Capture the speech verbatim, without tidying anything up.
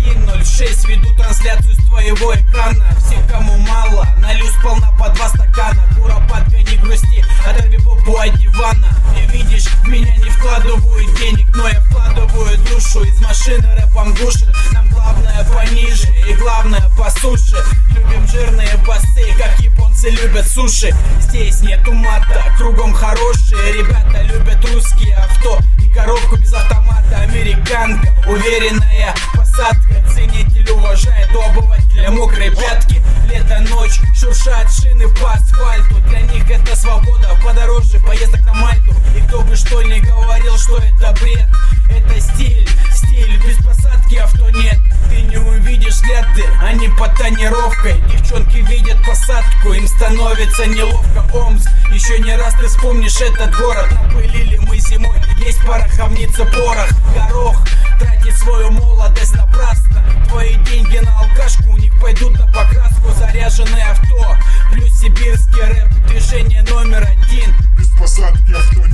один ноль шесть веду трансляцию с твоего экрана. Всех, кому мало, налью сполна по два стакана. Куропатка, не грусти, оторви попу от дивана. И видишь, в меня не вкладывают денег, но я вкладываю душу. Из машины рэпом душит, нам главное пониже и главное по суше. Любим жирные басы, как японцы любят суши. Здесь нету мата, кругом хорошие ребята. Любят русские авто и коробку без автомата. Американка, уверенная посадка. Ценитель уважает у обывателя мокрые пятки. Лето, ночь, шуршат шины по асфальту. Для них это свобода, подороже поездок на Мальту. И кто бы что ни говорил, что это бред, это стиль, стиль, без посадки авто нет. Ты не увидишь следы, они под тонировкой. Девчонки видят посадку, им становится неловко. Омск, еще не раз ты вспомнишь этот город. Напылили мы зимой, есть пороховница порох. Горох тратит свою молодость напрасно. Твои деньги на алкашку у них пойдут на покраску. Заряженное авто, плюс сибирский рэп, движение номер один. Без посадки авто